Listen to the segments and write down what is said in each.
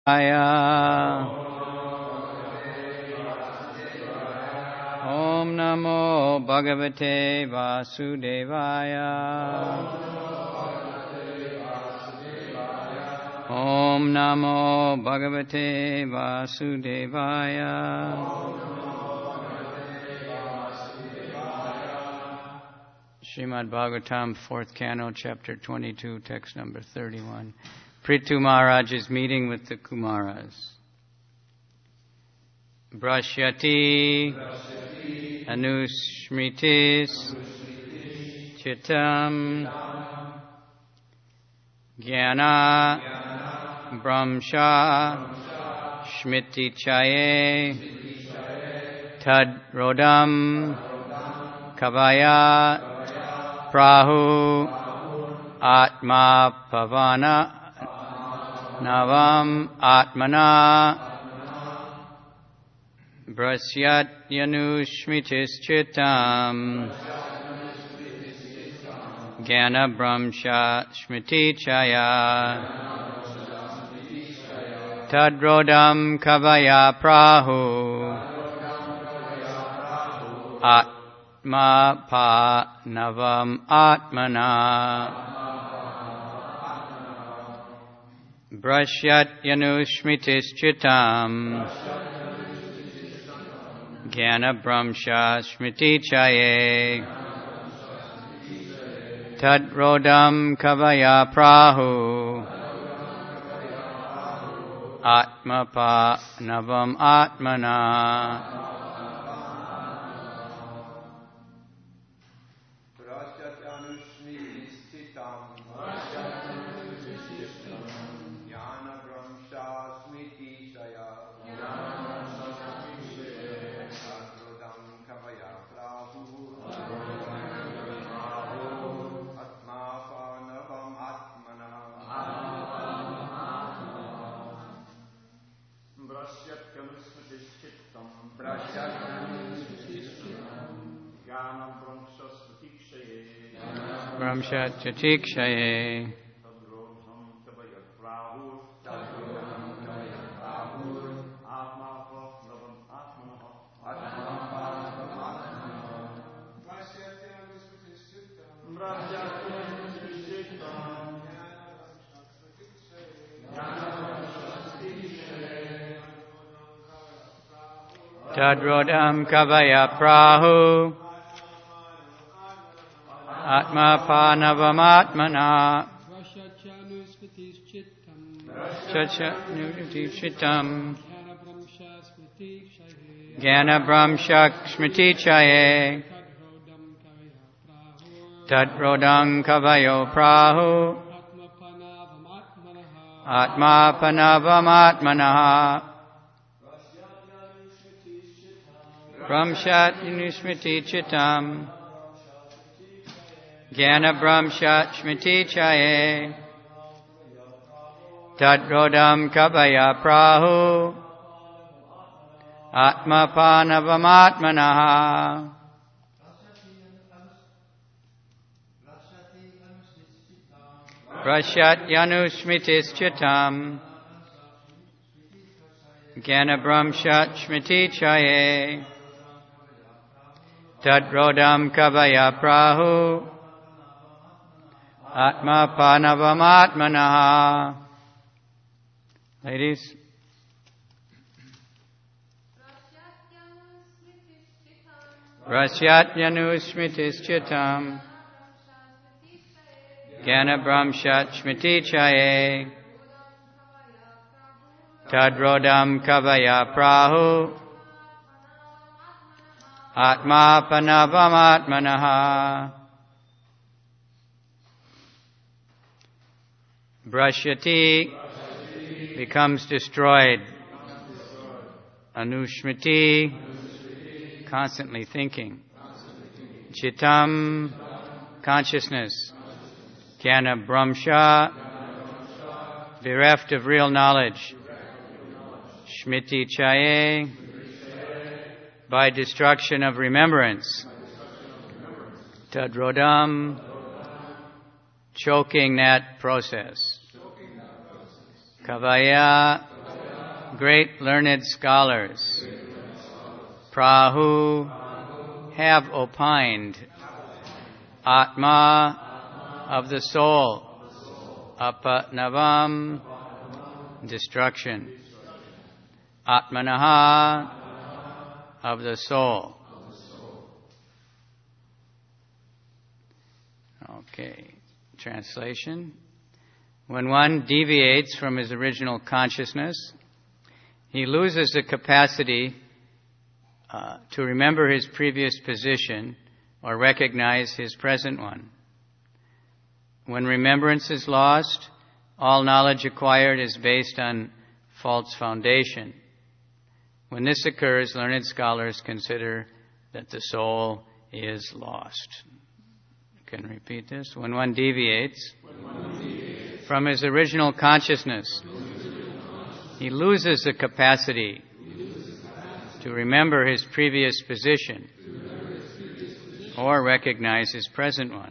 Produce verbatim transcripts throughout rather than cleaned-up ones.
Om Namo Bhagavate Vasudevaya. Om Namo Bhagavate Vasudevaya. Srimad Bhagavatam, fourth canto, chapter twenty-two, text number thirty-one. Prithu Maharaj's meeting with the Kumaras. Brashyati, Anushmitis, Chitam, Jnana, Brahmsha, Shmiti Chaye, Tad Rodam, Kavaya, Prahu, Atma Pavana, Navam Atmana, Brasyat Yanushmitis Chitam, Jnana Brahmsha Shmiti Chaya, Tadrodam Kavaya Prahu, Atma Pa Navam Atmana, Brashyat Yanushmitis Chitam, Jnana Brahmsha Shmiti Chaye, Tadrodam Kavaya Prahu, Atma Pa Navam Atmana. Brahmshat Chatikshaye, Tadrodam Kavaya Prahu, Atma Panavam Atmana, Chachanutis Chitam, Jnana Brahmsha Shmiti Chaye, Tadrodam Kavayo Prahu, Atma Panavam Atmana, Brahmshat Yanushmiti Chitam, Jnana Brahmsha Shmiti Chaye, Tadrodam Kavaya Prahu, Atma Panavam Atmanaha, Brashyat Yanushmitis Chitam, Jnana Brahmsha Shmiti Chaye, Tadrodam Kavaya Prahu, Atma Panavam Atmanaha. Ladies. Rasyat Yanushmitis Chitam, Jnana Brahmshat Shmiti Chaye, Tadrodam Kavaya Prahu, Atma Panavam Atmanaha. Brashyati becomes destroyed. Anushmiti, constantly thinking. Chitam, consciousness. Jnana Brahmsha, bereft of real knowledge. Shmiti Chaye, by destruction of remembrance. Tadrodam, choking that process. Kavaya, great learned scholars, Prahu, have opined, Atma, of the soul, Apanavam, destruction, Atmanaha, of the soul. Okay, translation. When one deviates from his original consciousness, he loses the capacity uh, to remember his previous position or recognize his present one. When remembrance is lost, all knowledge acquired is based on false foundation. When this occurs, learned scholars consider that the soul is lost. Can I repeat this? When one deviates, when one deviates from his original consciousness, he loses the capacity to remember his previous position or recognize his present one.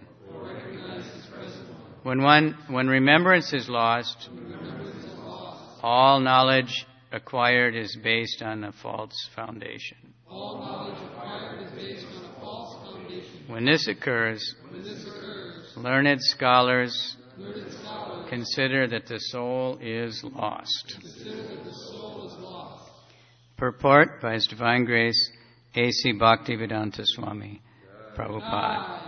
When one, when remembrance is lost, all knowledge acquired is based on a false foundation. When this occurs, learned scholars consider that the soul is lost. Purport by His Divine Grace A C Bhaktivedanta Swami Prabhupada.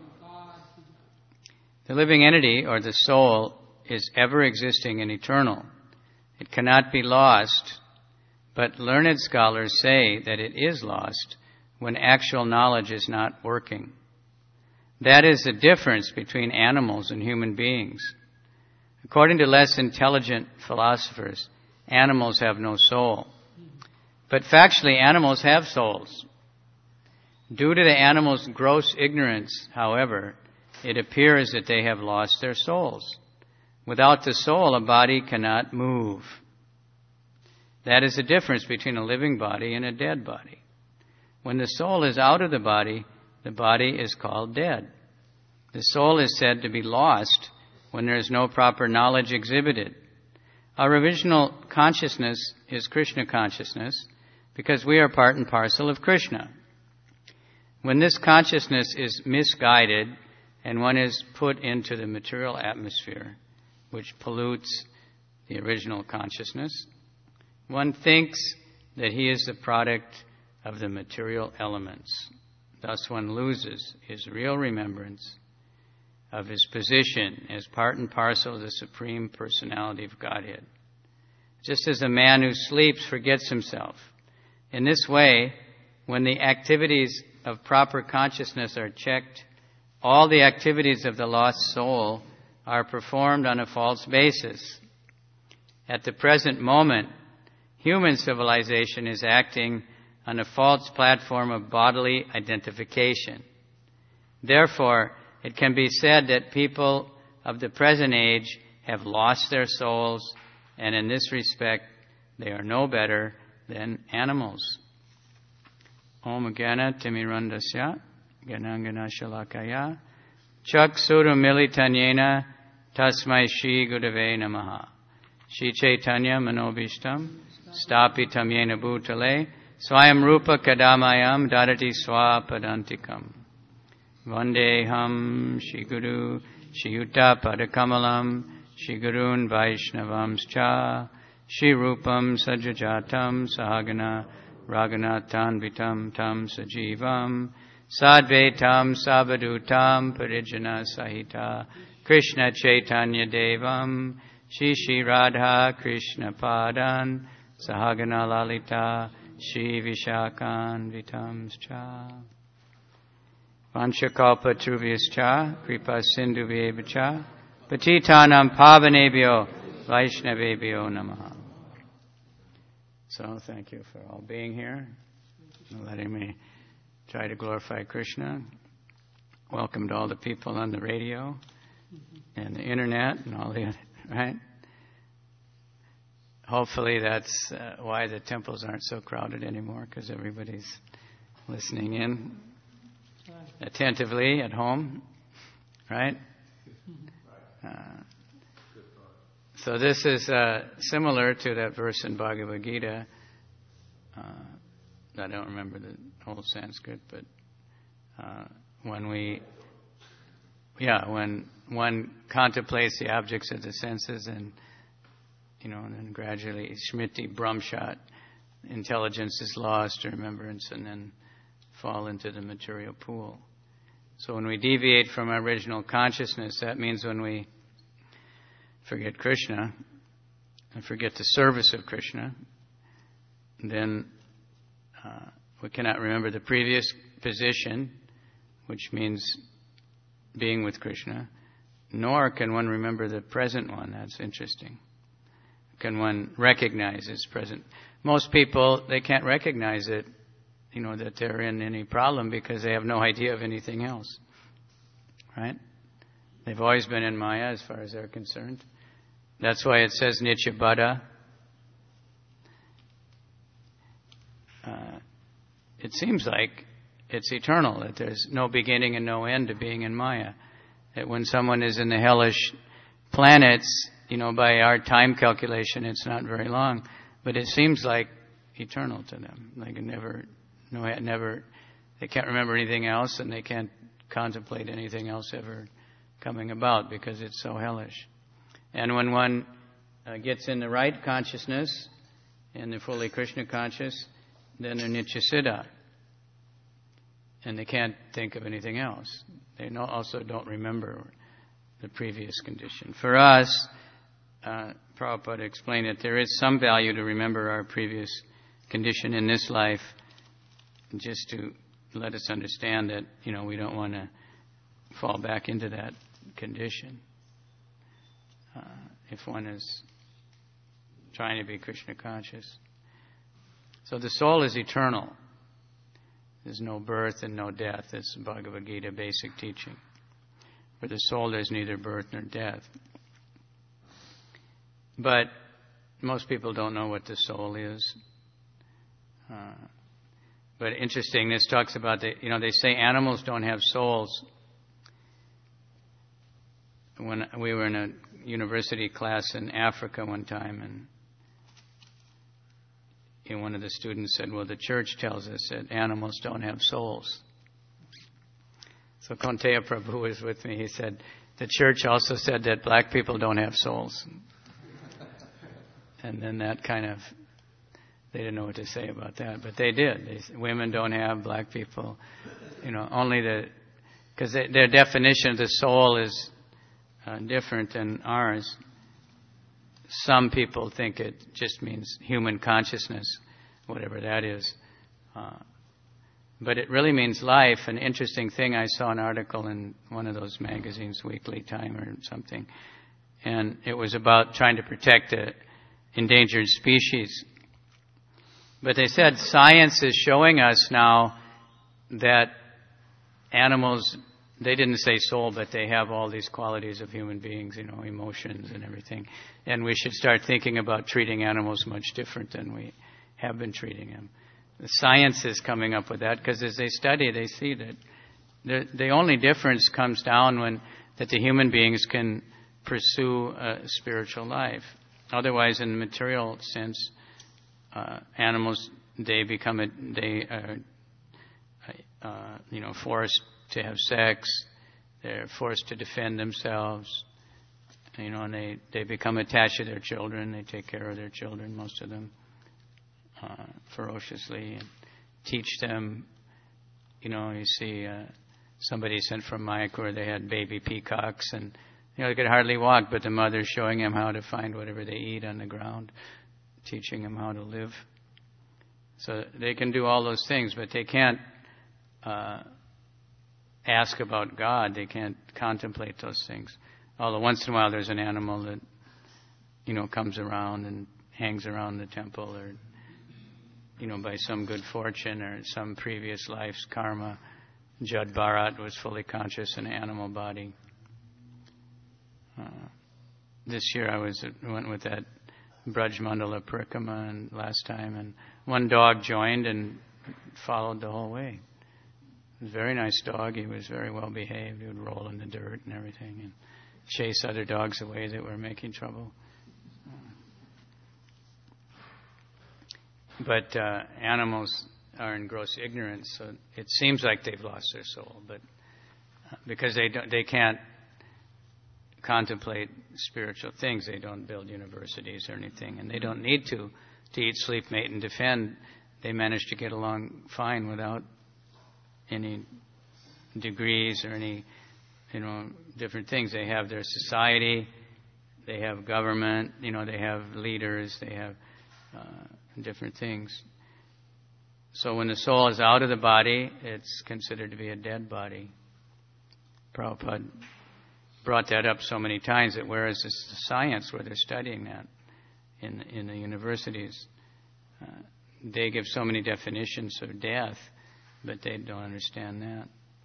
The living entity, or the soul, is ever existing and eternal. It cannot be lost, but learned scholars say that it is lost when actual knowledge is not working. That is the difference between animals and human beings. According to less intelligent philosophers, animals have no soul. But factually, animals have souls. Due to the animals' gross ignorance, however, it appears that they have lost their souls. Without the soul, a body cannot move. That is the difference between a living body and a dead body. When the soul is out of the body, the body is called dead. The soul is said to be lost when there is no proper knowledge exhibited. Our original consciousness is Krishna consciousness because we are part and parcel of Krishna. When this consciousness is misguided and one is put into the material atmosphere, which pollutes the original consciousness, one thinks that he is the product of the material elements. Thus one loses his real remembrance of his position as part and parcel of the Supreme Personality of Godhead. Just as a man who sleeps forgets himself. In this way, when the activities of proper consciousness are checked, all the activities of the lost soul are performed on a false basis. At the present moment, human civilization is acting on a false platform of bodily identification. Therefore, it can be said that people of the present age have lost their souls, and in this respect, they are no better than animals. Om Gana Timirandasya Ganangana Shalakaya Chak Suru Militanyena Tasmai Shri Gurave Namaha Shri Chaitanya Manobishtam Stapitam Yena Bhutale Swayam Rupa Kadamayam Dadati Swapadantikam Vandeham Shri Guru Shri Yuta Padakamalam Shri Gurun Vaishnavamscha Shri Rupam Sajajatam Sahagana Raghunathanvitam Tam Sajivam Sadvaitam Savadutam Parijana Sahita Krishna Chaitanya Devam Shri Shri Radha Krishna Padan Sahagana Lalita Shri Vishakan Vitamscha Vanchakalpa Truviyascha Kripa Sindhu Vyevacha Patitanam Pavanebhyo Vaishnavebhyo Namaha. So thank you for all being here and letting me try to glorify Krishna. Welcome to all the people on the radio and the internet and all the other, right? Hopefully that's uh, why the temples aren't so crowded anymore, because everybody's listening in attentively at home, right? Uh, So this is uh, similar to that verse in Bhagavad Gita. Uh, I don't remember the whole Sanskrit, but uh, when we, yeah, when one contemplates the objects of the senses, and you know, and then gradually Smriti Brahmshat, intelligence is lost, remembrance, and then fall into the material pool. So when we deviate from our original consciousness, that means when we forget Krishna and forget the service of Krishna, then uh, we cannot remember the previous position, which means being with Krishna, nor can one remember the present one. That's interesting. Can one recognize its present? Most people, they can't recognize it, you know, that they're in any problem because they have no idea of anything else. Right? They've always been in Maya as far as they're concerned. That's why it says Nitya Buddha. Uh, it seems like it's eternal, that there's no beginning and no end to being in Maya. That when someone is in the hellish planets, you know, by our time calculation, it's not very long, but it seems like eternal to them. Like it never, no, never, they can't remember anything else, and they can't contemplate anything else ever coming about because it's so hellish. And when one uh, gets in the right consciousness, and they're fully Krishna conscious, then they're Nityasiddha. And they can't think of anything else. They no, also don't remember the previous condition. For us, uh, Prabhupada explained that there is some value to remember our previous condition in this life, just to let us understand that, you know, we don't want to fall back into that condition. Uh, if one is trying to be Krishna conscious. So the soul is eternal. There's no birth and no death. That's Bhagavad Gita basic teaching. For the soul, there's neither birth nor death. But most people don't know what the soul is. Uh, but interesting, this talks about, the, you know, they say animals don't have souls. When we were in a university class in Africa one time, and you know, one of the students said, well, the church tells us that animals don't have souls. So Konteya Prabhu was with me. He said, the church also said that black people don't have souls. And then that kind of, they didn't know what to say about that, but they did. They, women don't have, black people, you know, only the, because their definition of the soul is uh, different than ours. Some people think it just means human consciousness, whatever that is. Uh, but it really means life. An interesting thing, I saw an article in one of those magazines, Weekly Time or something, and it was about trying to protect an endangered species. But they said science is showing us now that animals, they didn't say soul, but they have all these qualities of human beings, you know, emotions and everything. And we should start thinking about treating animals much different than we have been treating them. The science is coming up with that because as they study, they see that the, the only difference comes down when that the human beings can pursue a spiritual life. Otherwise, in the material sense, uh, animals, they become a, they are, uh, you know, forced to have sex. They're forced to defend themselves. You know, and they, they become attached to their children. They take care of their children, most of them, uh, ferociously, and teach them. You know, you see uh, somebody sent from Mayapur, they had baby peacocks, and you know, they could hardly walk, but the mother's showing them how to find whatever they eat on the ground, teaching them how to live. So they can do all those things, but they can't uh, ask about God. They can't contemplate those things. Although once in a while there's an animal that, you know, comes around and hangs around the temple, or, you know, by some good fortune or some previous life's karma. Jad Bharat was fully conscious in an animal body. Uh, this year I was went with that Braj Mandala Parikrama and last time, and one dog joined and followed the whole way. It was a very nice dog. He was very well behaved. He would roll in the dirt and everything and chase other dogs away that were making trouble. but uh, animals are in gross ignorance, so it seems like they've lost their soul, but uh, because they don't, they can't contemplate spiritual things, they don't build universities or anything, and they don't need to to eat, sleep, mate, and defend. They manage to get along fine without any degrees or any, you know, different things. They have their society, they have government, you know, they have leaders, they have uh, different things. So when the soul is out of the body, it's considered to be a dead body. Prabhupada brought that up so many times that whereas it's the science where they're studying that in in the universities, uh, they give so many definitions of death, but they don't understand that.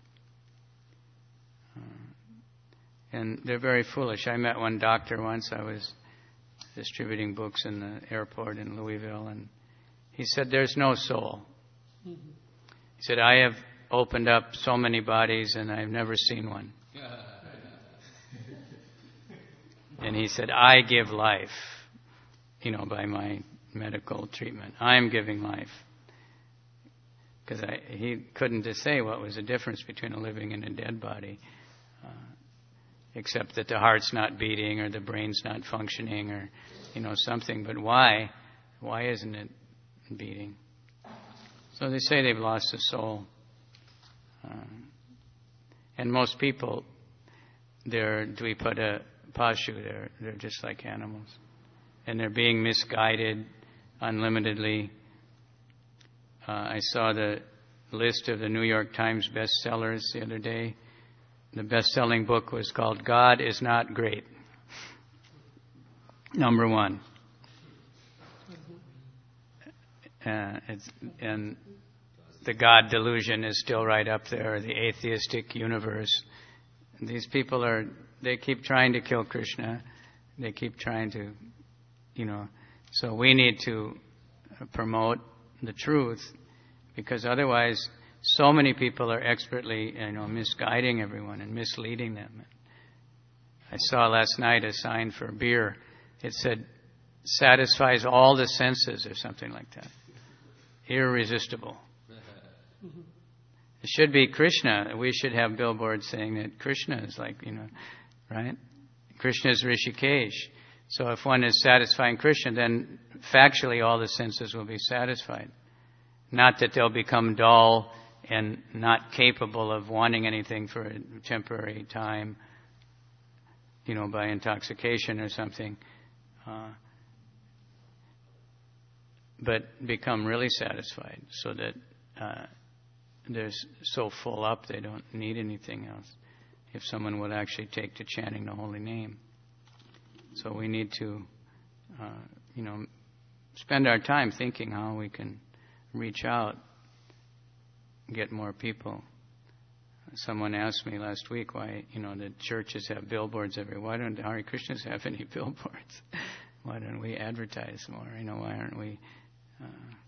Uh, and they're very foolish. I met one doctor once. I was distributing books in the airport in Louisville, and he said, "There's no soul." Mm-hmm. He said, "I have opened up so many bodies, and I've never seen one." And he said, "I give life, you know, by my medical treatment. I'm giving life." Because he couldn't just say what was the difference between a living and a dead body, uh, except that the heart's not beating or the brain's not functioning or, you know, something. But why? Why isn't it beating? So they say they've lost the soul. Um, and most people, they're dvipada pashu, they're, they're just like animals. And they're being misguided unlimitedly. Uh, I saw the list of the New York Times bestsellers the other day. The best-selling book was called God is Not Great. Number one. Uh, it's, and the God delusion is still right up there, the atheistic universe. And these people are, they keep trying to kill Krishna. They keep trying to, you know, so we need to promote the truth, because otherwise so many people are expertly, you know, misguiding everyone and misleading them. I saw last night a sign for beer. It said, satisfies all the senses or something like that. Irresistible. It should be Krishna. We should have billboards saying that Krishna is like, you know, right? Krishna is Rishikesh. So if one is satisfying Krishna, then factually all the senses will be satisfied. Not that they'll become dull and not capable of wanting anything for a temporary time, you know, by intoxication or something. Uh, but become really satisfied so that uh, they're so full up they don't need anything else. If someone would actually take to chanting the holy name. So we need to, uh, you know, spend our time thinking how we can reach out, get more people. Someone asked me last week why, you know, the churches have billboards everywhere. Why don't the Hare Krishnas have any billboards? Why don't we advertise more? You know, why aren't we? Uh,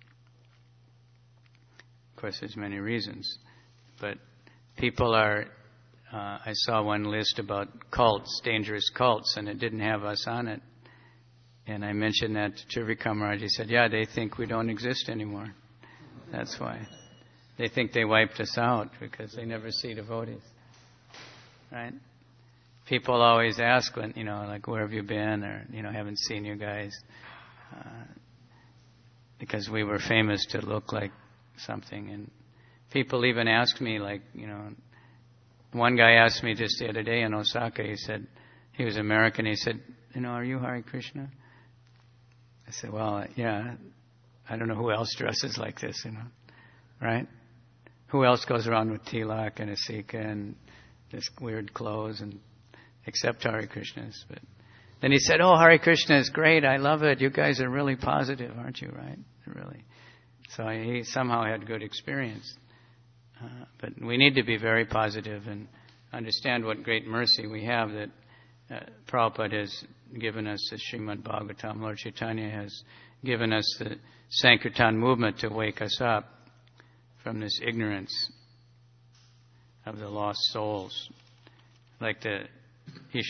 of course, there's many reasons, but people are. Uh, I saw one list about cults, dangerous cults, and it didn't have us on it. And I mentioned that to Trivikram Maharaj. He said, "Yeah, they think we don't exist anymore. That's why. They think they wiped us out because they never see devotees." Right? People always ask when, you know, like, "Where have you been?" Or, you know, "Haven't seen you guys." Uh, because we were famous to look like something. And people even ask me, like, you know, one guy asked me just the other day in Osaka, he said, he was American, he said, "You know, are you Hare Krishna?" I said, "Well, yeah, I don't know who else dresses like this, you know, right? Who else goes around with tilak and a sika and this weird clothes and except Hare Krishnas?" But then he said, "Oh, Hare Krishna is great, I love it. You guys are really positive, aren't you, right? Really." So he somehow had good experience. Uh, but we need to be very positive and understand what great mercy we have that uh, Prabhupada has given us the Srimad Bhagavatam. Lord Chaitanya has given us the Sankirtan movement to wake us up from this ignorance of the lost souls. Like the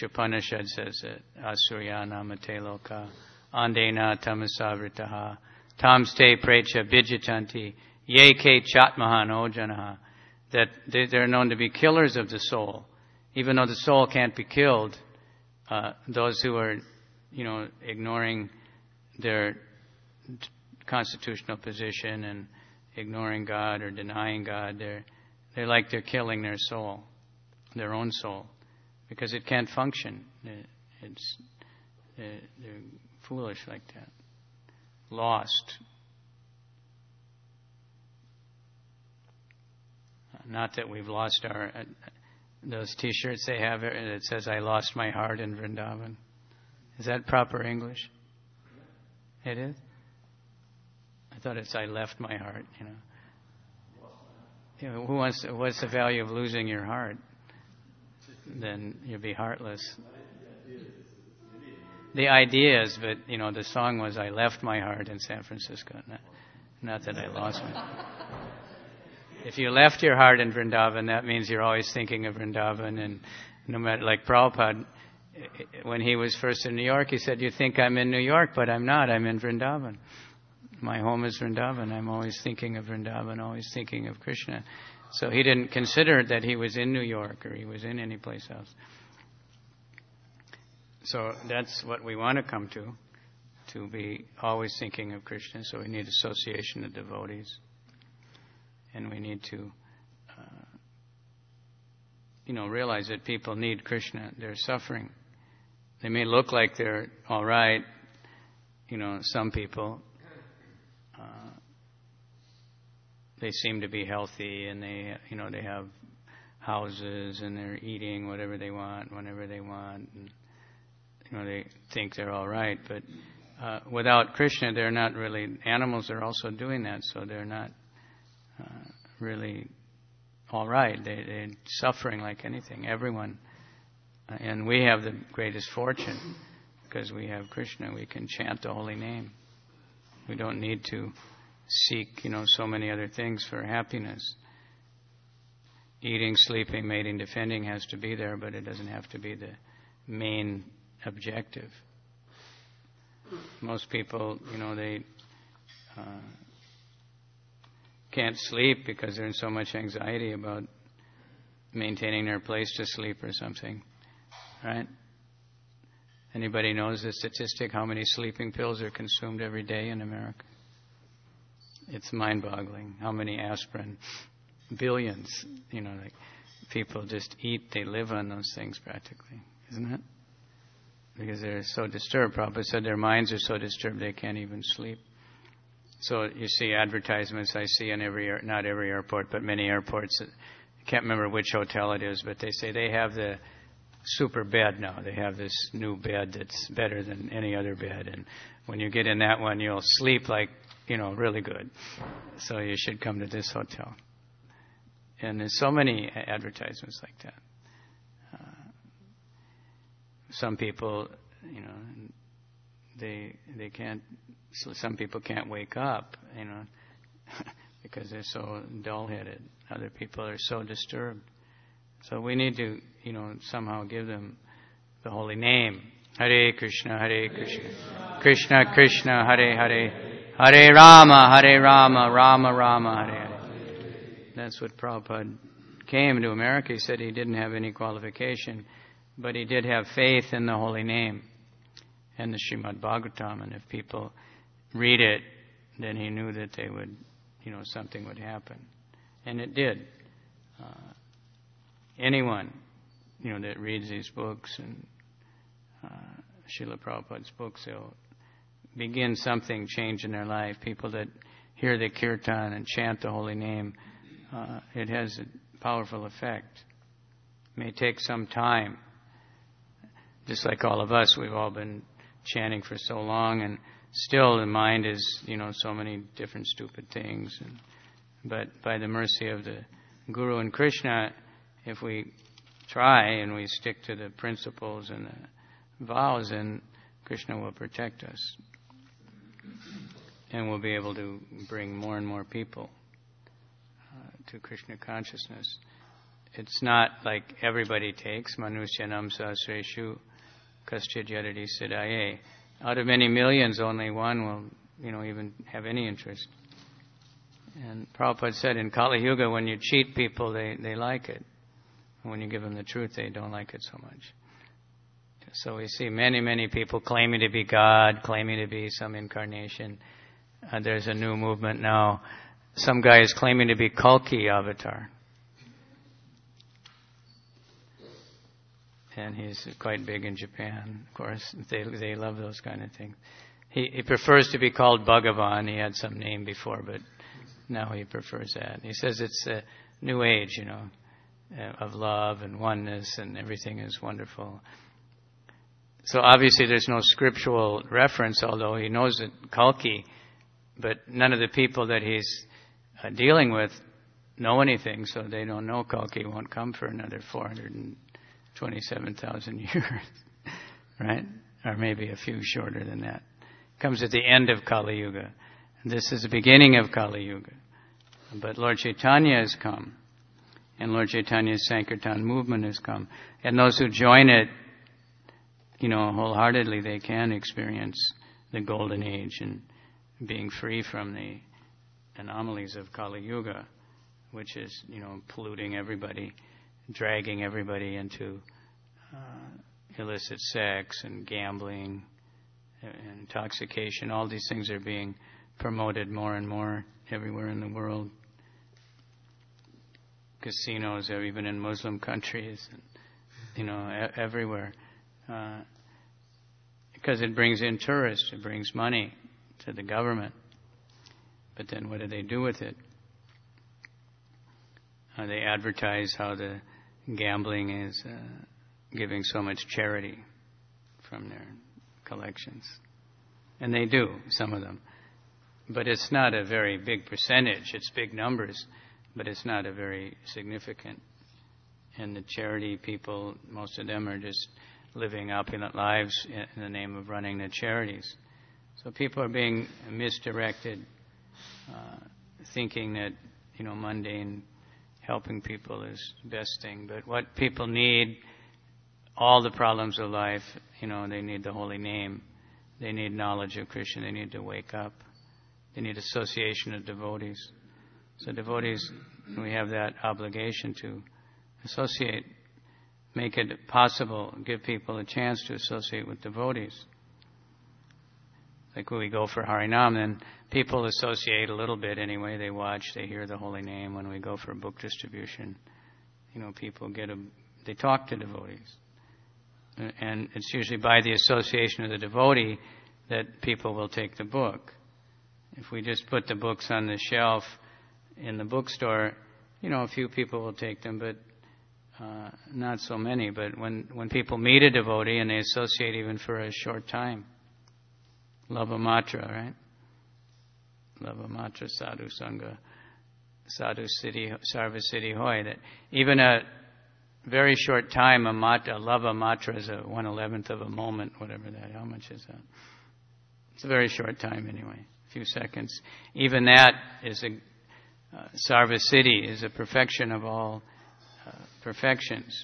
Ishopanishad says that Asurya namate loka andena tamasavritaha tamste precha bijitanti, ye ke chatmahan ojanaha, that they, they're known to be killers of the soul. Even though the soul can't be killed, uh, those who are, you know, ignoring their constitutional position and ignoring God or denying God, they're they're like they're killing their soul, their own soul, because it can't function. It's they're, they're foolish like that, lost. Not that we've lost our uh, those T-shirts they have that says "I lost my heart in Vrindavan." Is that proper English? It is. I thought it's "I left my heart." You know. You know, who wants to, what's the value of losing your heart? Then you'll be heartless. The idea is, but you know, the song was "I left my heart in San Francisco," not, not that I lost it. If you left your heart in Vrindavan, that means you're always thinking of Vrindavan, and no matter, like Prabhupada, when he was first in New York, he said, "You think I'm in New York, but I'm not. I'm in Vrindavan. My home is Vrindavan. I'm always thinking of Vrindavan, always thinking of Krishna." So he didn't consider that he was in New York or he was in any place else. So that's what we want to come to, to be always thinking of Krishna. So we need association of devotees. And we need to, uh, you know, realize that people need Krishna. They're suffering. They may look like they're all right, you know, some people. Uh, they seem to be healthy, and they, you know, they have houses, and they're eating whatever they want, whenever they want, and you know, they think they're all right. But uh, without Krishna, they're not really. Animals are also doing that, so they're not uh, really all right. They, they're suffering like anything. Everyone, uh, and we have the greatest fortune because we have Krishna. We can chant the holy name. We don't need to seek, you know, so many other things for happiness. Eating, sleeping, mating, defending has to be there, but it doesn't have to be the main objective. Most people, you know, they uh, can't sleep because they're in so much anxiety about maintaining their place to sleep or something, right? Anybody knows the statistic how many sleeping pills are consumed every day in America? It's mind-boggling. How many aspirin? Billions. You know, like people just eat, they live on those things practically, isn't it? Because they're so disturbed. Prabhupada said their minds are so disturbed they can't even sleep. So you see advertisements I see in every, not every airport, but many airports. I can't remember which hotel it is, but they say they have the super bed now. They have this new bed that's better than any other bed. And when you get in that one, you'll sleep like, you know, really good. So you should come to this hotel. And there's so many advertisements like that. Uh, some people, you know, they they can't. Some people can't wake up, you know, because they're so dull-headed. Other people are so disturbed. So we need to, you know, somehow give them the holy name. Hare Krishna, Hare Krishna, Krishna Krishna, Hare Hare, Hare Rama, Hare Rama, Rama Rama, Hare Hare. That's what Prabhupada came to America. He said he didn't have any qualification, but he did have faith in the holy name and the Srimad Bhagavatam. And if people read it, then he knew that they would, you know, something would happen. And it did. Uh, anyone, you know, that reads these books and uh, Srila Prabhupada's books, they'll begin something, change in their life. People that hear the kirtan and chant the holy name, uh, it has a powerful effect. It may take some time. Just like all of us, we've all been chanting for so long, and still the mind is, you know, so many different stupid things. And, but by the mercy of the Guru and Krishna, if we try and we stick to the principles and the vows, then Krishna will protect us. And we'll be able to bring more and more people uh, to Krishna consciousness. It's not like everybody takes Manusyanam Sahasreshu Kaschid Yadadi Siddhaye. Out of many millions, only one will you know, even have any interest. And Prabhupada said in Kali Yuga, when you cheat people, they, they like it. And when you give them the truth, they don't like it so much. So we see many, many people claiming to be God, claiming to be some incarnation. Uh, there's a new movement now. Some guy is claiming to be Kalki avatar. And he's quite big in Japan. Of course, they they love those kind of things. He, he prefers to be called Bhagavan. He had some name before, but now he prefers that. He says it's a new age, you know, of love and oneness, and everything is wonderful. So obviously there's no scriptural reference, although he knows that Kalki, but none of the people that he's uh, dealing with know anything, so they don't know Kalki won't come for another four hundred twenty-seven thousand years, right? Or maybe a few shorter than that. Comes at the end of Kali Yuga. And this is the beginning of Kali Yuga. But Lord Chaitanya has come. And Lord Chaitanya's Sankirtan movement has come. And those who join it, you know, wholeheartedly, they can experience the golden age and being free from the anomalies of Kali Yuga, which is, you know, polluting everybody, dragging everybody into uh, illicit sex and gambling and intoxication. All these things are being promoted more and more everywhere in the world. Casinos are even in Muslim countries, and, you know, e- everywhere. Uh, because it brings in tourists, it brings money to the government. But then what do they do with it? Uh, they advertise how the gambling is uh, giving so much charity from their collections. And they do, some of them. But it's not a very big percentage. It's big numbers, but it's not a very significant. And the charity people, most of them are just living opulent lives in the name of running the charities. So people are being misdirected, uh, thinking that, you know, mundane helping people is the best thing. But what people need, all the problems of life, you know, they need the holy name. They need knowledge of Krishna. They need to wake up. They need association of devotees. So devotees, we have that obligation to associate, make it possible, give people a chance to associate with devotees. Like when we go for Harinam, then people associate a little bit anyway. They watch, they hear the holy name. When we go for book distribution, you know, people get a, they talk to devotees. And it's usually by the association of the devotee that people will take the book. If we just put the books on the shelf in the bookstore, you know, a few people will take them, but uh, not so many. But when, when people meet a devotee and they associate even for a short time, Lava Matra, right? Lava Matra Sadhu Sangha, Sadhu Siddhi, Sarva Siddhi Hoy. That even a very short time, a matra, a lava matra is a one eleventh of a moment, whatever that. How much is that? It's a very short time anyway, a few seconds. Even that is a uh, Sarva Siddhi, is a perfection of all uh, perfections.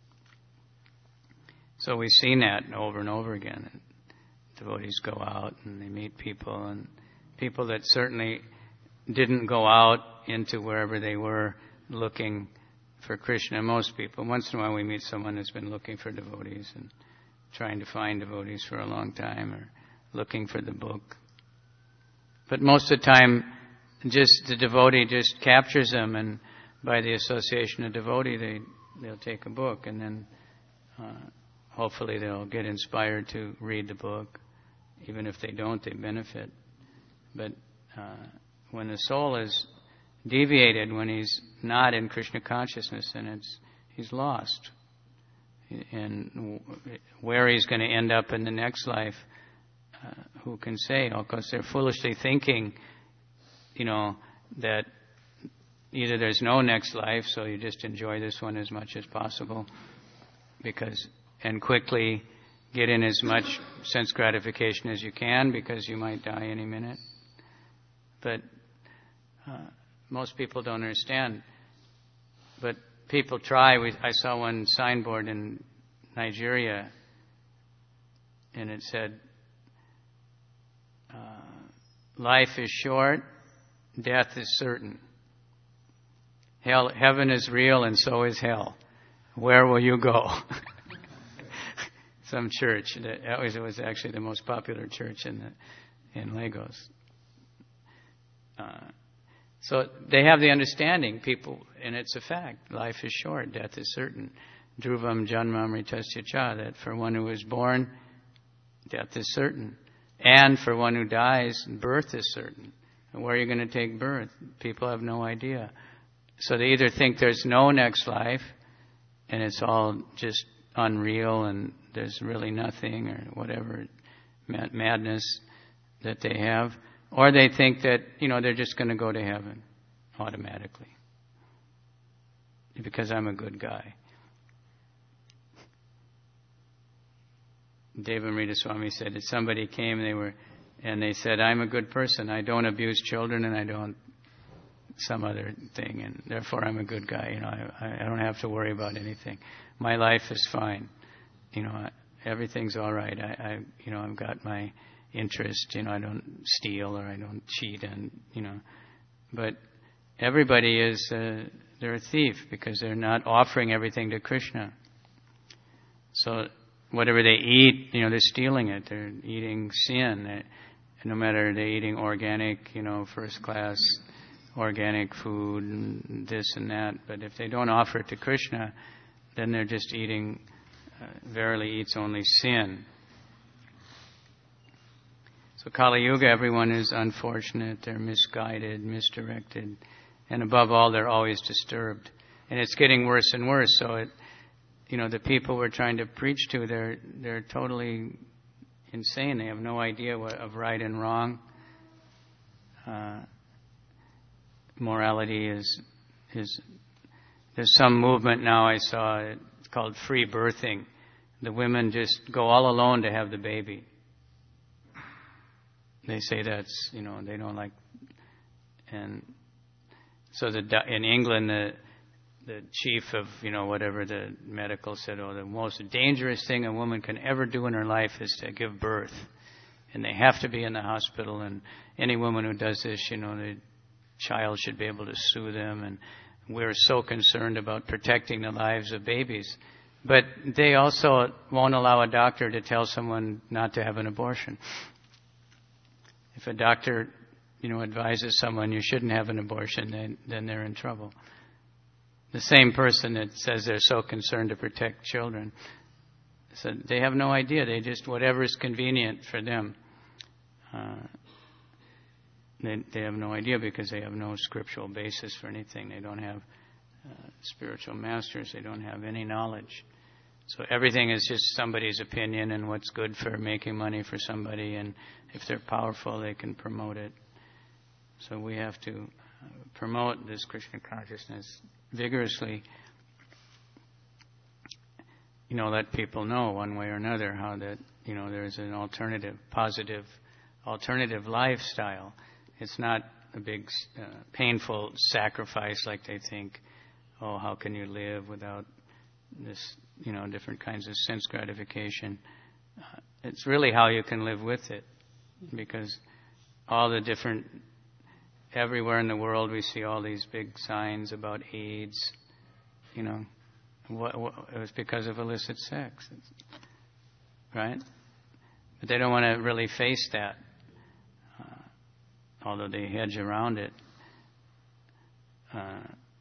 So we've seen that over and over again. Devotees go out and they meet people, and people that certainly didn't go out into wherever they were looking for Krishna. Most people, once in a while we meet someone who's been looking for devotees and trying to find devotees for a long time, or looking for the book. But most of the time, just the devotee just captures them, and by the association of devotee, they, they'll take a book, and then uh, hopefully they'll get inspired to read the book. Even if they don't, they benefit. But uh, when the soul is deviated, when he's not in Krishna consciousness, then it's he's lost. And where he's going to end up in the next life, uh, who can say? Because they're foolishly thinking, you know, that either there's no next life, so you just enjoy this one as much as possible, because and quickly get in as much sense gratification as you can, because you might die any minute. But uh, most people don't understand. But people try. We, I saw one signboard in Nigeria, and it said, uh, life is short, death is certain. Hell, heaven is real and so is hell. Where will you go? Some church. That was, it was actually the most popular church in the, in Lagos. Uh, so they have the understanding, people, and it's a fact. Life is short, death is certain. Dhruvam janmam ritasya cha, that for one who is born, death is certain. And for one who dies, birth is certain. And where are you going to take birth? People have no idea. So they either think there's no next life, and it's all just unreal, and there's really nothing, or whatever mad- madness that they have, or they think that, you know, they're just going to go to heaven automatically because I'm a good guy. Devamrita Swami said that somebody came, they were, and they said, I'm a good person. I don't abuse children, and I don't some other thing, and therefore I'm a good guy. You know, I, I don't have to worry about anything. My life is fine. You know, I, everything's all right. I, I, you know, I've got my interest. You know, I don't steal or I don't cheat, and you know, but everybody is uh, they're a thief because they're not offering everything to Krishna. So whatever they eat, you know, they're stealing it. They're eating sin. They, no matter they're eating organic, you know, first class organic food and this and that. But if they don't offer it to Krishna, then they're just eating, uh, verily eats only sin. So Kali Yuga, everyone is unfortunate. They're misguided, misdirected. And above all, they're always disturbed. And it's getting worse and worse. So it, you know, the people we're trying to preach to, they're they're totally insane. They have no idea what, of right and wrong. Uh, morality is is. There's some movement now I saw. It's called free birthing. The women just go all alone to have the baby. They say that's, you know, they don't like, and so the in England the. The chief of, you know, whatever the medical said, oh, the most dangerous thing a woman can ever do in her life is to give birth. And they have to be in the hospital. And any woman who does this, you know, the child should be able to sue them. And we're so concerned about protecting the lives of babies. But they also won't allow a doctor to tell someone not to have an abortion. If a doctor, you know, advises someone you shouldn't have an abortion, then, then they're in trouble. The same person that says they're so concerned to protect children, so they have no idea. They just, whatever is convenient for them, uh, they, they have no idea because they have no scriptural basis for anything. They don't have uh, spiritual masters. They don't have any knowledge. So everything is just somebody's opinion and what's good for making money for somebody. And if they're powerful, they can promote it. So we have to uh, promote this Krishna consciousness vigorously, you know, let people know one way or another how that, you know, there's an alternative, positive, alternative lifestyle. It's not a big, uh, painful sacrifice like they think, oh, how can you live without this, you know, different kinds of sense gratification. Uh, it's really how you can live with it, because all the different everywhere in the world, we see all these big signs about AIDS. You know, what, what, it was because of illicit sex, right? But they don't want to really face that, uh, although they hedge around it. Uh,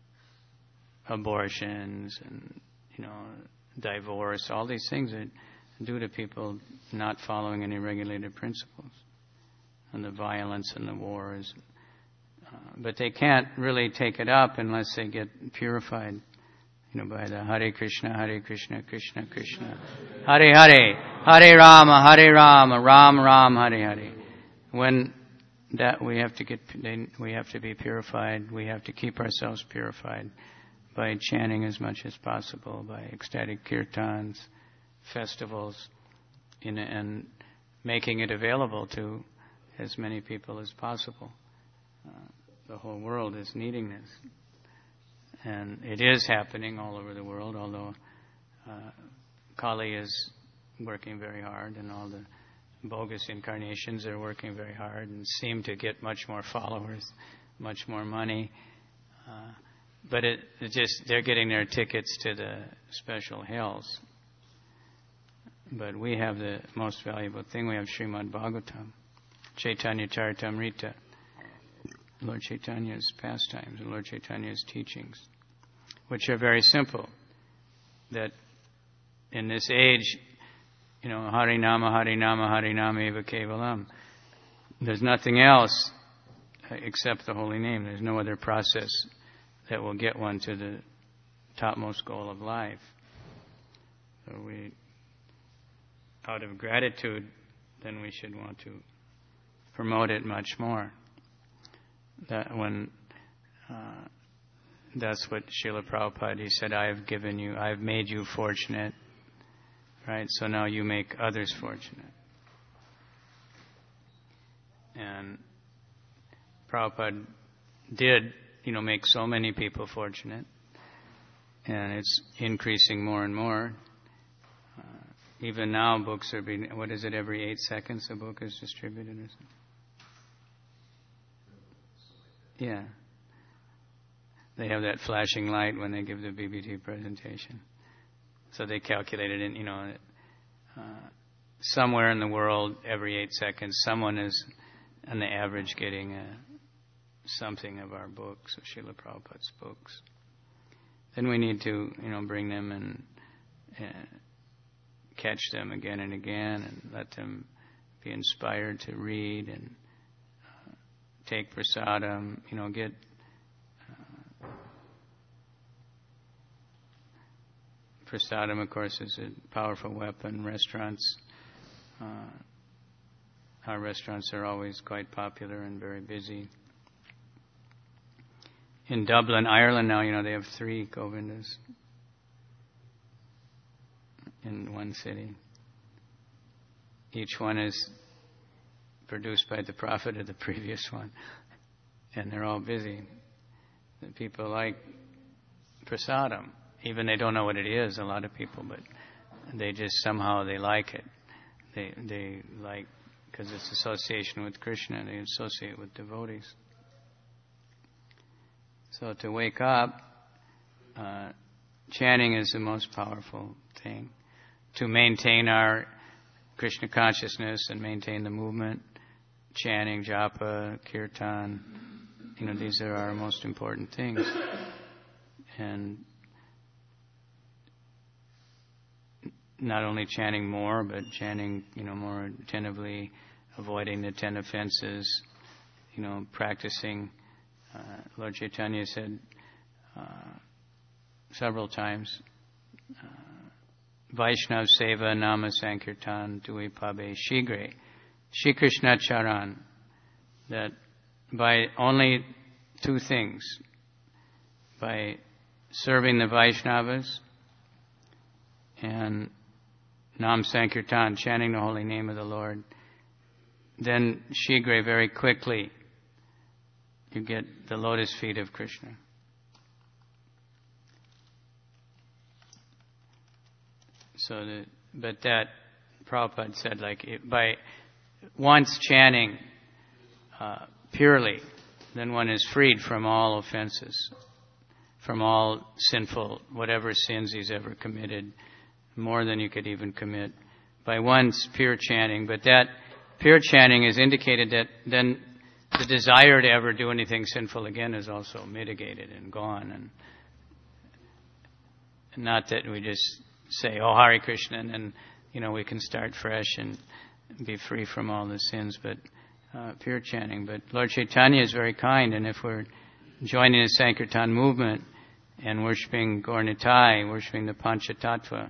abortions and, you know, divorce, all these things are due to people not following any regulated principles, and the violence and the wars. Uh, but they can't really take it up unless they get purified, you know, by the Hare Krishna, Hare Krishna, Krishna Krishna, Hare Hare, Hare Rama, Hare Rama, Ram Ram, Hare Hare. When that we have to get, we have to be purified. We have to keep ourselves purified by chanting as much as possible, by ecstatic kirtans, festivals, in, and making it available to as many people as possible. Uh, the whole world is needing this. And it is happening all over the world, although uh, Kali is working very hard, and all the bogus incarnations. They're working very hard and seem to get much more followers, much more money. Uh, but it, it just they're getting their tickets to the special hells. But we have the most valuable thing. We have Srimad Bhagavatam, Chaitanya Charitamrita, Lord Chaitanya's pastimes, and Lord Chaitanya's teachings, which are very simple. That in this age, you know, Harinama, Harinama, Harinama eva kevalam. There's nothing else except the holy name. There's no other process that will get one to the topmost goal of life. So we, out of gratitude, then we should want to promote it much more. That when uh, that's what Srila Prabhupada, he said, I have given you, I have made you fortunate, right? So now you make others fortunate. And Prabhupada did, you know, make so many people fortunate, and it's increasing more and more. Uh, even now, books are being, what is it, every eight seconds a book is distributed or something? Yeah. They have that flashing light when they give the B B T presentation. So they calculated in, you know, uh, somewhere in the world, every eight seconds, someone is, on the average, getting a, something of our books, of Srila Prabhupada's books. Then we need to, you know, bring them and uh, catch them again and again and let them be inspired to read and uh, take prasadam, you know, get uh, prasadam, of course, is a powerful weapon. Restaurants, uh, our restaurants are always quite popular and very busy. In Dublin, Ireland now, you know, they have three Govindas in one city. Each one is produced by the prophet of the previous one. And they're all busy. The people like prasadam. Even they don't know what it is, a lot of people, but they just somehow they like it. They they like, because it's association with Krishna, they associate with devotees. So to wake up, uh, chanting is the most powerful thing. To maintain our Krishna consciousness and maintain the movement, chanting, japa, kirtan, you know, these are our most important things. And not only chanting more, but chanting, you know, more attentively, avoiding the ten offenses, you know, practicing. Uh, Lord Chaitanya said uh, several times, uh, Vaishnav Seva Nama Sankirtan Dui Pabe Shigre, Shri Krishna Charan, that by only two things, by serving the Vaishnavas and Nam Sankirtan, chanting the holy name of the Lord, then Shigre, very quickly, you get the lotus feet of Krishna. So, the, but that Prabhupada said, like, it, by once chanting uh, purely, then one is freed from all offenses, from all sinful, whatever sins he's ever committed, more than you could even commit, by once pure chanting. But that pure chanting is indicated that then the desire to ever do anything sinful again is also mitigated and gone. And not that we just say, oh, Hare Krishna, and then, you know, we can start fresh and be free from all the sins, but uh, pure chanting. But Lord Chaitanya is very kind, and if we're joining the Sankirtan movement and worshipping Gaur Nitai, worshipping the Panchatattva,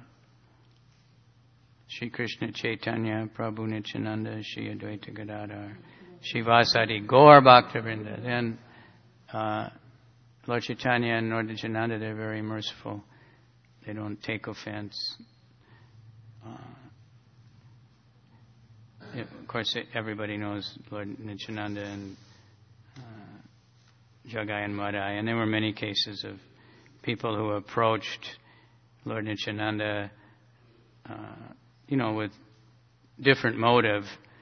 Shri Krishna Chaitanya, Prabhu Nityananda, Shri Advaita Gadadhar, Shivasadi, Gaur Bhaktivinoda, then uh, Lord Chaitanya and Lord Nityananda, they're very merciful. They don't take offense. Uh, it, of course, everybody knows Lord Nityananda and uh, Jagai and Madai, and there were many cases of people who approached Lord Nityananda, uh, you know, with different motive,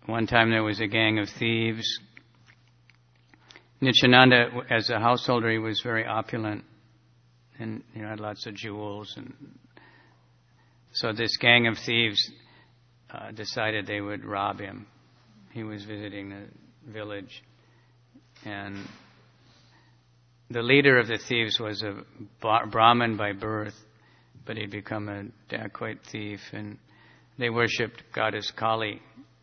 one time there was a gang of thieves. Nityananda, as a householder, he was very opulent and, you know, had lots of jewels. And so this gang of thieves uh, decided they would rob him. He was visiting the village, and the leader of the thieves was a Brahmin by birth, but he'd become a dacoit thief, and they worshipped goddess Kali.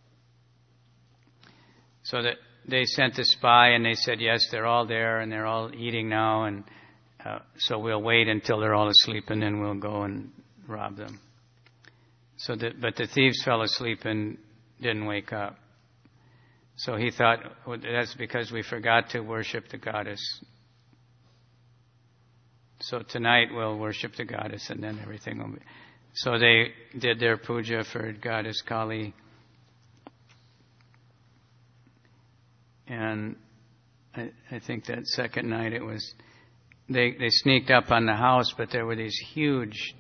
So that they sent a spy, and they said, yes, they're all there, and they're all eating now, and uh, so we'll wait until they're all asleep, and then we'll go and rob them. So, that, but the thieves fell asleep and didn't wake up. So he thought, well, that's because we forgot to worship the goddess. So tonight we'll worship the goddess, and then everything will be. So they did their puja for goddess Kali. And I, I think that second night it was, they, they sneaked up on the house, but there were these huge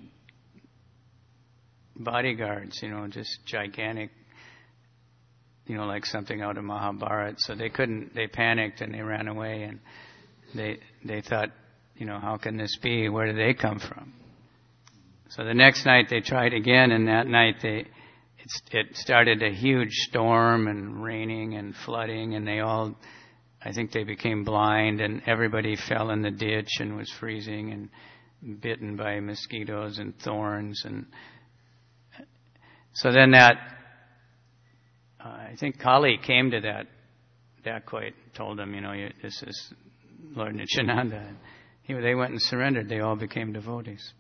bodyguards, you know, just gigantic, you know, like something out of Mahabharata. So they couldn't, they panicked and they ran away, and they they thought, you know, how can this be? Where did they come from? So the next night they tried again, and that night they it's, it started a huge storm and raining and flooding, and they all, I think they became blind, and everybody fell in the ditch and was freezing and bitten by mosquitoes and thorns. And so then that, uh, I think Kali came to that dacoit, told him, you know, you, this is Lord Nityananda. He, they went and surrendered. They all became devotees.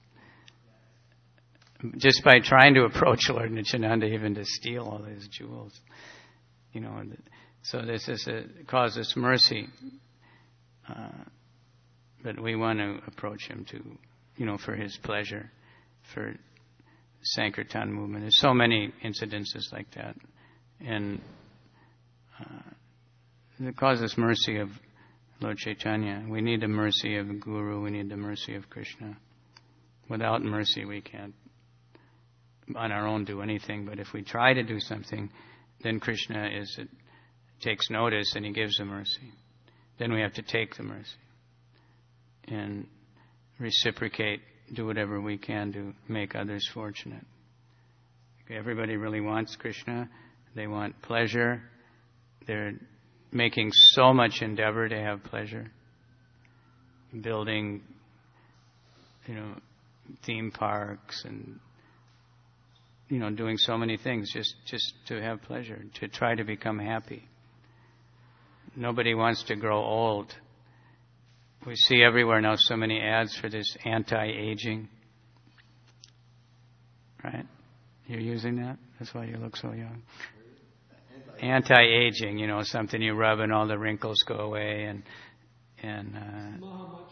Just by trying to approach Lord Nityananda, even to steal all his jewels, you know. So this is a, causes mercy, uh, but we want to approach him to, you know, for his pleasure, for Sankirtan movement. There's so many incidences like that, and uh, it causes mercy of Lord Chaitanya. We need the mercy of the Guru. We need the mercy of Krishna. Without mercy, we can't on our own do anything. But if we try to do something, then Krishna is it takes notice and he gives the mercy. Then we have to take the mercy and reciprocate, do whatever we can to make others fortunate. Everybody really wants Krishna. They want pleasure. They're making so much endeavor to have pleasure. Building, you know, theme parks and, you know, doing so many things just, just to have pleasure, to try to become happy. Nobody wants to grow old. We see everywhere now so many ads for this anti-aging. Right? You're using that? That's why you look so young. Anti-aging, you know, something you rub and all the wrinkles go away, and and uh,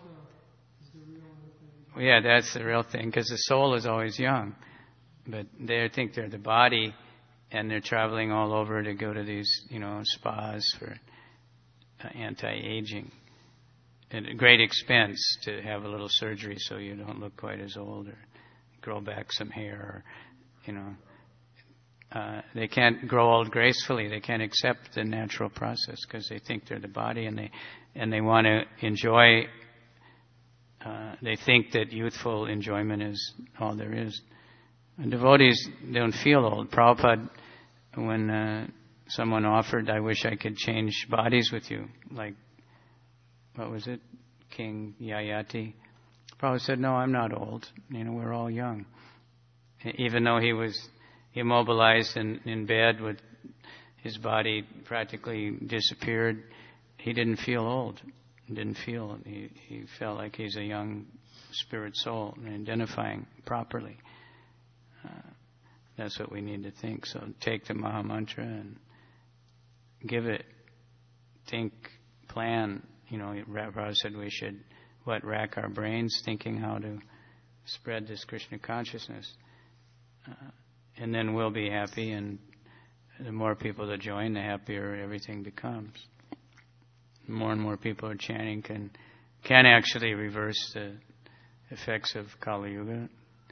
well, yeah, that's the real thing, because the soul is always young, but they think they're the body, and they're traveling all over to go to these, you know, spas for uh, anti-aging at a great expense, to have a little surgery so you don't look quite as old, or grow back some hair, or, you know. Uh, they can't grow old gracefully. They can't accept the natural process because they think they're the body, and they and they want to enjoy. Uh, they think that youthful enjoyment is all there is. And devotees don't feel old. Prabhupada, when uh, someone offered, "I wish I could change bodies with you," like what was it, King Yayati? Prabhupada said, "No, I'm not old. You know, we're all young." Even though he was immobilized and in bed with his body practically disappeared, he didn't feel old. He didn't feel, he, he felt like he's a young spirit soul, and identifying properly. Uh, that's what we need to think. So take the Maha Mantra and give it. Think, plan. You know, Prabhupada said we should, what, rack our brains thinking how to spread this Krishna consciousness. Uh, And then we'll be happy, and the more people that join, the happier everything becomes. More and more people are chanting can can actually reverse the effects of Kali Yuga.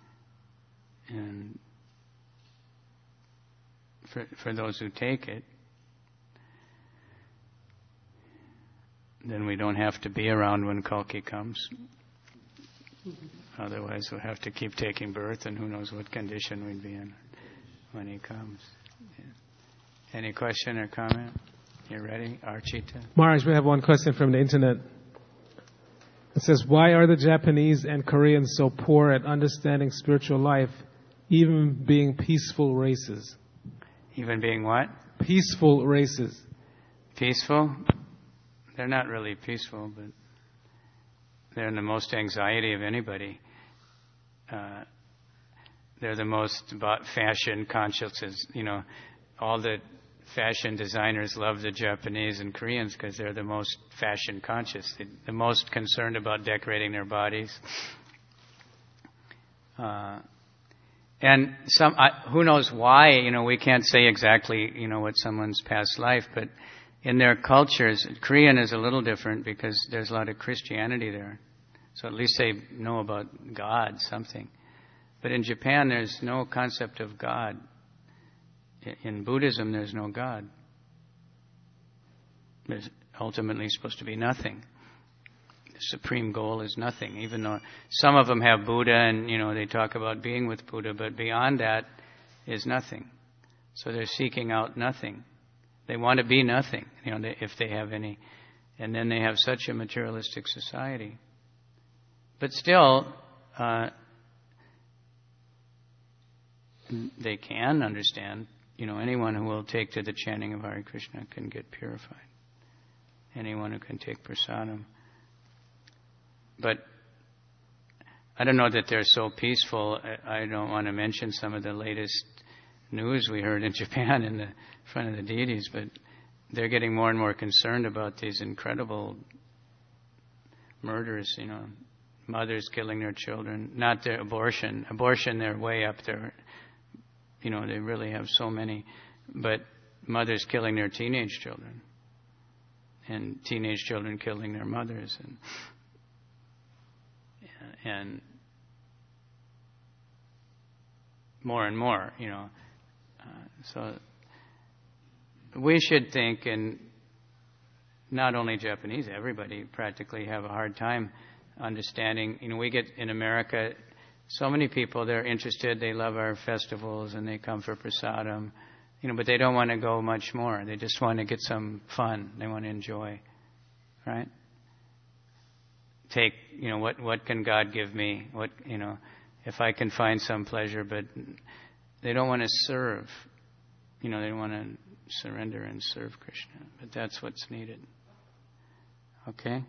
And for for those who take it, then we don't have to be around when Kalki comes. Otherwise, we'll have to keep taking birth, and who knows what condition we'd be in when he comes. Yeah. Any question or comment? You ready? Archita? Maharaj, we have one question from the internet. It says, why are the Japanese and Koreans so poor at understanding spiritual life, even being peaceful races? Even being what? Peaceful races. Peaceful? They're not really peaceful, but they're in the most anxiety of anybody. Uh, they're the most about fashion conscious. You know, all the fashion designers love the Japanese and Koreans because they're the most fashion conscious, the, the most concerned about decorating their bodies. Uh, and some, I, who knows why? You know, we can't say exactly, you know, what someone's past life, but in their cultures, Korean is a little different because there's a lot of Christianity there. So at least they know about God, something. But in Japan, there's no concept of God. In Buddhism, there's no God. There's ultimately supposed to be nothing. The supreme goal is nothing, even though some of them have Buddha and, you know, they talk about being with Buddha, but beyond that is nothing. So they're seeking out nothing. They want to be nothing, you know, they, if they have any. And then they have such a materialistic society. But still, uh, they can understand. You know, anyone who will take to the chanting of Hare Krishna can get purified. Anyone who can take prasadam. But I don't know that they're so peaceful. I, I don't want to mention some of the latest news we heard in Japan in the front of the deities, but they're getting more and more concerned about these incredible murders, you know, mothers killing their children, not their abortion. Abortion, they're way up there. You know, they really have so many. But mothers killing their teenage children. And teenage children killing their mothers. And, and more and more, you know. Uh, so we should think, and not only Japanese, everybody practically have a hard time understanding. You know, we get in America, so many people, they're interested, they love our festivals, and they come for prasadam, you know, but they don't want to go much more. They just want to get some fun. They want to enjoy, right? Take, you know, what, what can God give me? What, you know, if I can find some pleasure, but they don't want to serve. You know, they want to surrender and serve Krishna. But that's what's needed. Okay?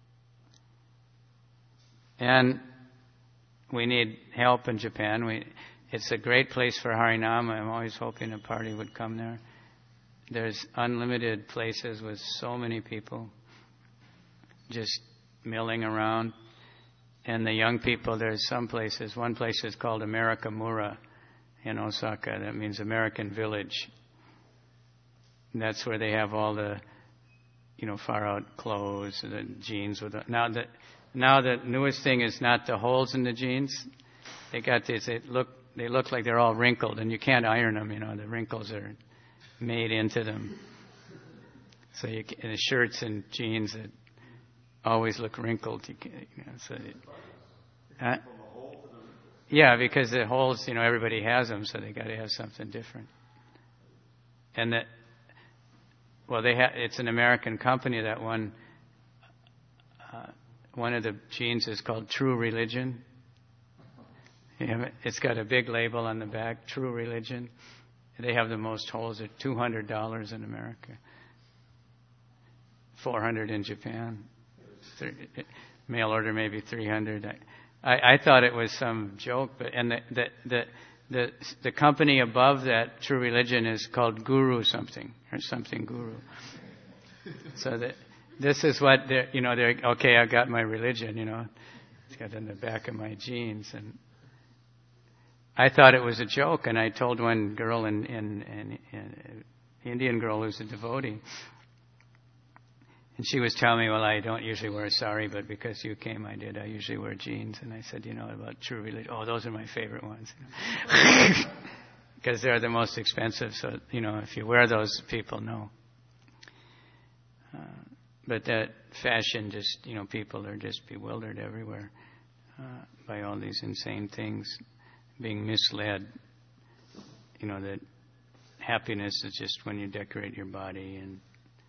And we need help in Japan. We, it's a great place for Harinama. I'm always hoping a party would come there. There's unlimited places with so many people just milling around. And the young people, there's some places. One place is called Amerikamura in Osaka. That means American Village. And that's where they have all the, you know, far out clothes, the jeans with the, now the now the newest thing is not the holes in the jeans. They got these. They look they look like they're all wrinkled, and you can't iron them. You know, the wrinkles are made into them. So you and the shirts and jeans that always look wrinkled. You, can, you know, so it, uh, yeah, because the holes, you know, everybody has them, so they got to have something different. And that. Well, they ha- it's an American company that one, uh, one of the jeans is called True Religion. You know, it's got a big label on the back, True Religion. They have the most holes at two hundred dollars in America, four hundred dollars in Japan. Mail order maybe three hundred dollars. I, I, I thought it was some joke, but and the the the The the company above that True Religion is called Guru something or something Guru. So that this is what they're, you know, they're okay. I got my religion, you know, it's got in the back of my jeans, and I thought it was a joke. And I told one girl in in, in, in Indian girl who's a devotee, and she was telling me, well, I don't usually wear a sari, but because you came, I did. I usually wear jeans. And I said, you know, about True Religion. Oh, those are my favorite ones. Because they're the most expensive. So, you know, if you wear those, people know. Uh, But that fashion just, you know, people are just bewildered everywhere uh, by all these insane things, being misled. You know, that happiness is just when you decorate your body, and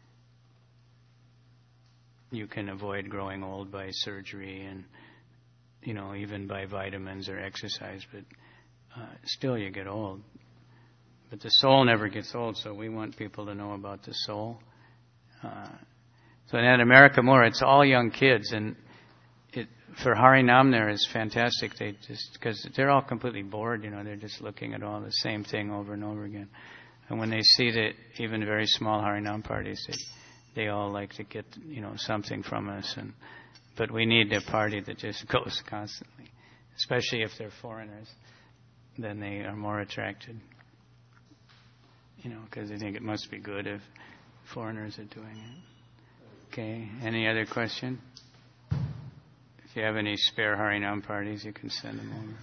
you can avoid growing old by surgery and, you know, even by vitamins or exercise, but uh, still you get old. But the soul never gets old, so we want people to know about the soul. Uh, so in America more, it's all young kids, and it, for Harinam there is fantastic. They just, because they're all completely bored, you know, they're just looking at all the same thing over and over again. And when they see that even very small Harinam parties, they, they all like to get, you know, something from us. And but we need a party that just goes constantly, especially if they're foreigners. Then they are more attracted, you know, because they think it must be good if foreigners are doing it. Okay, any other question? If you have any spare Harinam parties, you can send them over.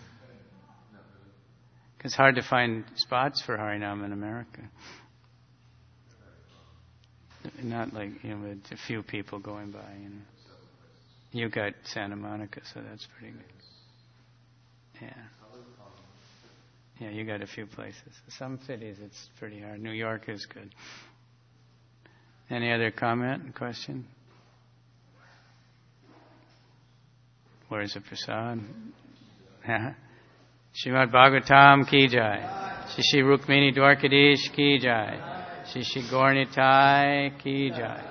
It's hard to find spots for Harinam in America. Not like, you know, with a few people going by, you know. You got Santa Monica, so that's pretty good. Yeah. Yeah, you got a few places. Some cities it's pretty hard. New York is good. Any other comment, question? Where's the prasad? Srimad Bhagavatam ki jai. Shri Rukmini Dwarkadish ki jai. Shri Gaur Nitai ki jai.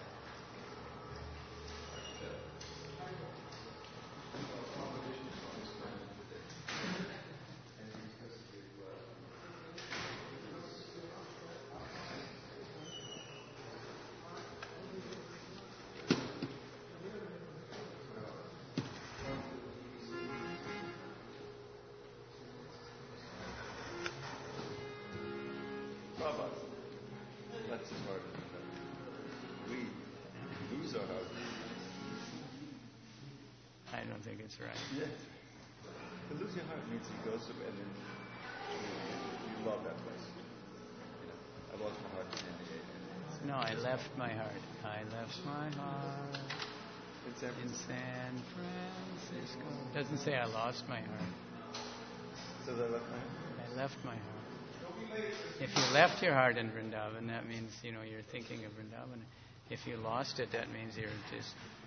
I don't think it's right. Yes. To lose your heart means you go somewhere and then you, you love that place. You know, I lost my heart in the No, I left my heart. I left my heart in San in San Francisco. It doesn't say I lost my heart. So I left my heart? I left my heart. If you left your heart in Vrindavan, that means, you know, you're thinking of Vrindavan. If you lost it, that means you're just